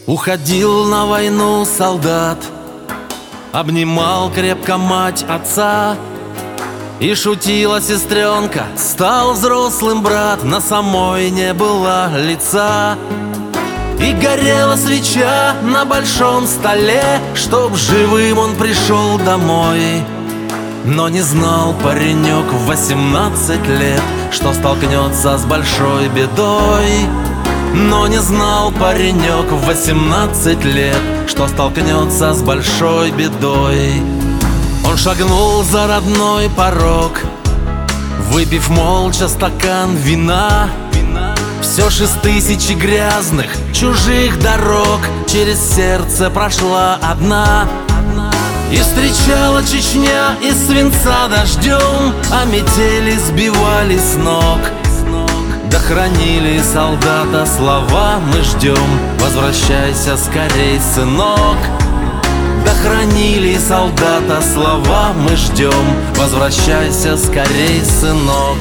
Уходил на войну солдат, обнимал крепко мать отца. И шутила сестренка, стал взрослым брат, на самой не было лица. И горела свеча на большом столе, чтоб живым он пришел домой. Но не знал паренек в 18 лет, что столкнется с большой бедой. Но не знал паренек в 18 лет, что столкнется с большой бедой. Он шагнул за родной порог, выпив молча стакан вина. Все 6000 грязных чужих дорог через сердце прошла одна. И встречала Чечня из свинца дождем, а метели сбивали с ног. Да хранили солдата слова мы ждем: возвращайся скорей, сынок. Да хранили солдата слова мы ждем: возвращайся скорей, сынок.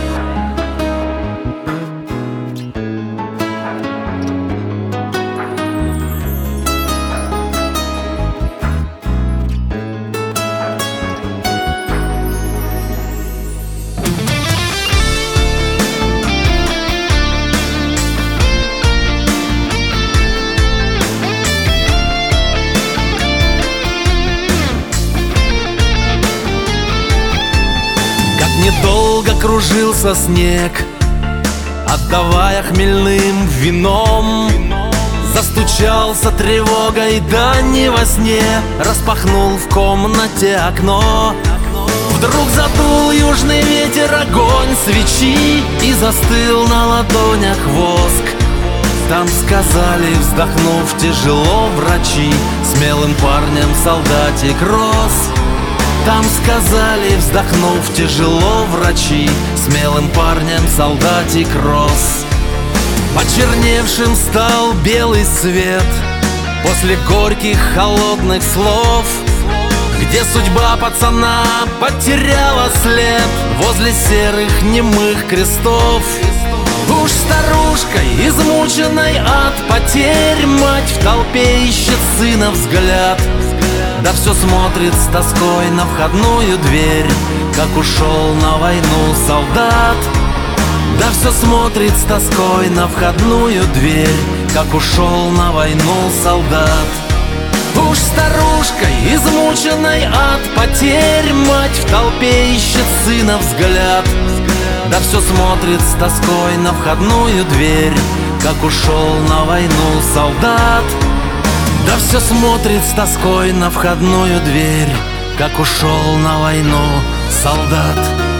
Недолго кружился снег, отдавая хмельным вином. Застучался тревогой, да не во сне, распахнул в комнате окно. Вдруг задул южный ветер огонь свечи, и застыл на ладонях воск. Там сказали, вздохнув тяжело, врачи: смелым парнем солдатик рос. Там сказали, вздохнув тяжело, врачи: смелым парнем солдатик рос. Почерневшим стал белый свет после горьких холодных слов, где судьба пацана потеряла след возле серых немых крестов. Уж старушкой, измученной от потерь, мать в толпе ищет сына взгляд. Да все смотрит с тоской на входную дверь, как ушел на войну солдат. Да все смотрит с тоской на входную дверь, как ушел на войну солдат. Уж старушкой, измученной от потерь, мать в толпе ищет сына взгляд. Да все смотрит с тоской на входную дверь, как ушел на войну солдат. Да все смотрит с тоской на входную дверь, как ушел на войну солдат.